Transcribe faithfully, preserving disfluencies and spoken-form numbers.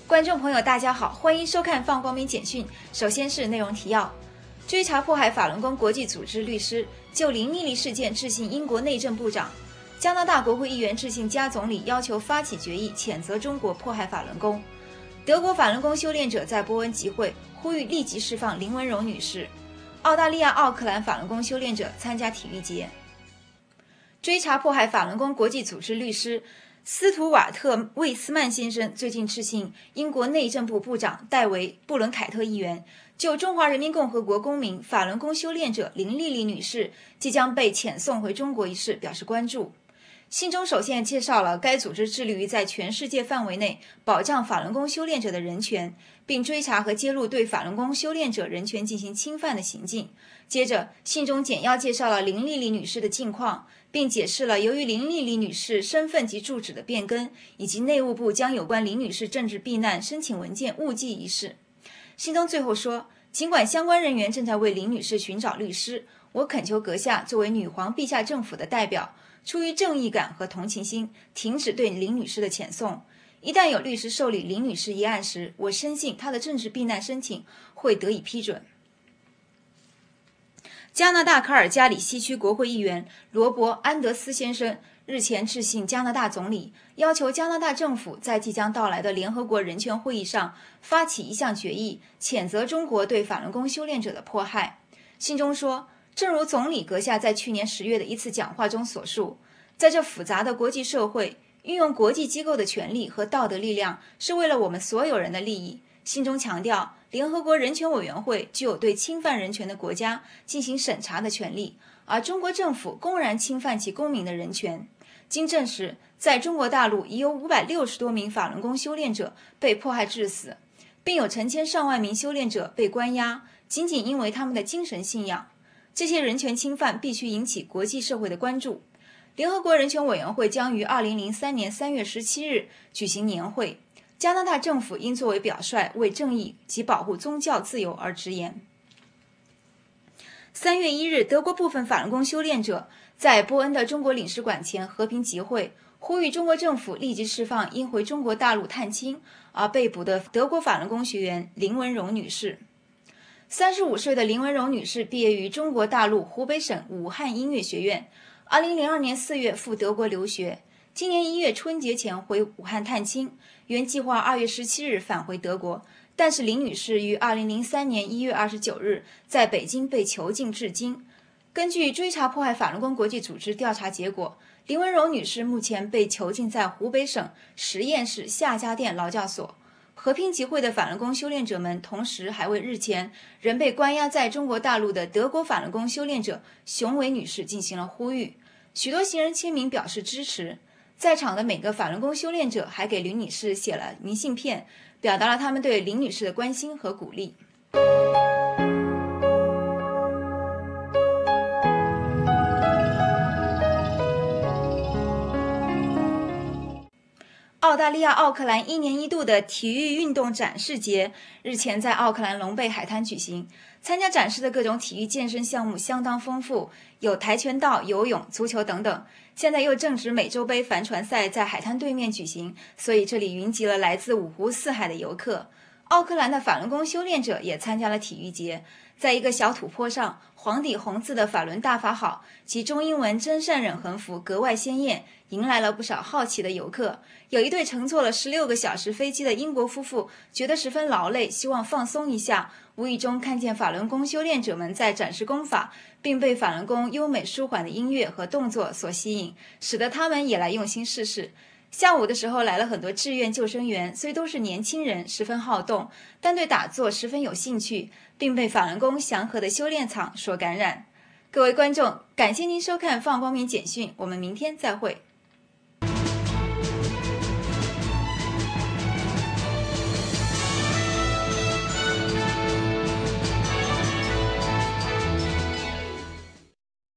观众朋友大家好，欢迎收看放光明简讯。首先是内容提要：追查迫害法轮功国际组织律师就林丽丽事件致信英国内政部长；加拿大国会议员致信加总理，要求发起决议谴责中国迫害法轮功；德国法轮功修炼者在波恩集会，呼吁立即释放林文荣女士；澳大利亚奥克兰法轮功修炼者参加体育节。追查迫害法轮功国际组织律师斯图瓦特·魏斯曼先生最近致信英国内政部部长戴维·布伦凯特议员，就中华人民共和国公民法轮功修炼者林丽丽女士即将被遣送回中国一事表示关注。信中首先介绍了该组织致力于在全世界范围内保障法轮功修炼者的人权，并追查和揭露对法轮功修炼者人权进行侵犯的行径。接着，信中简要介绍了林丽丽女士的近况，并解释了由于林丽丽女士身份及住址的变更，以及内务部将有关林女士政治避难申请文件误寄一事。信中最后说，尽管相关人员正在为林女士寻找律师，我恳求阁下作为女皇陛下政府的代表，出于正义感和同情心，停止对林女士的遣送。一旦有律师受理林女士一案时，我深信她的政治避难申请会得以批准。加拿大卡尔加里西区国会议员罗伯·安德斯先生日前致信加拿大总理，要求加拿大政府在即将到来的联合国人权会议上发起一项决议，谴责中国对法轮功修炼者的迫害。信中说，正如总理阁下在去年十月的一次讲话中所述，在这复杂的国际社会，运用国际机构的权力和道德力量是为了我们所有人的利益。信中强调，联合国人权委员会具有对侵犯人权的国家进行审查的权利，而中国政府公然侵犯其公民的人权。经证实，在中国大陆已有五百六十多名法轮功修炼者被迫害致死，并有成千上万名修炼者被关押，仅仅因为他们的精神信仰。这些人权侵犯必须引起国际社会的关注。联合国人权委员会将于二零零三年三月十七日举行年会，加拿大政府应作为表率，为正义及保护宗教自由而直言。三月一日，德国部分法轮功修炼者在波恩的中国领事馆前和平集会，呼吁中国政府立即释放因回中国大陆探亲而被捕的德国法轮功学员林文荣女士。三十五岁的林文荣女士毕业于中国大陆湖北省武汉音乐学院，二零零二年四月赴德国留学，今年一月春节前回武汉探亲，原计划二月十七日返回德国，但是林女士于二零零三年一月二十九日在北京被囚禁至今。根据追查迫害法轮功国际组织调查结果，林文荣女士目前被囚禁在湖北省十堰市夏家店劳教所。和平集会的法轮功修炼者们同时还为日前仍被关押在中国大陆的德国法轮功修炼者熊伟女士进行了呼吁，许多行人签名表示支持。在场的每个法轮功修炼者还给林女士写了明信片，表达了他们对林女士的关心和鼓励。澳大利亚奥克兰一年一度的体育运动展示节日前在奥克兰龙贝海滩举行，参加展示的各种体育健身项目相当丰富，有跆拳道、游泳、足球等等。现在又正值美洲杯帆船赛在海滩对面举行，所以这里云集了来自五湖四海的游客。奥克兰的法轮功修炼者也参加了体育节，在一个小土坡上，黄底红字的法轮大法好及中英文真善忍横幅格外鲜艳，迎来了不少好奇的游客。有一对乘坐了十六个小时飞机的英国夫妇觉得十分劳累，希望放松一下，无意中看见法轮功修炼者们在展示功法，并被法轮功优美舒缓的音乐和动作所吸引，使得他们也来用心试试。下午的时候来了很多志愿救生员，虽都是年轻人，十分好动，但对打坐十分有兴趣，并被法轮功祥和的修炼场所感染。各位观众，感谢您收看放光明简讯，我们明天再会。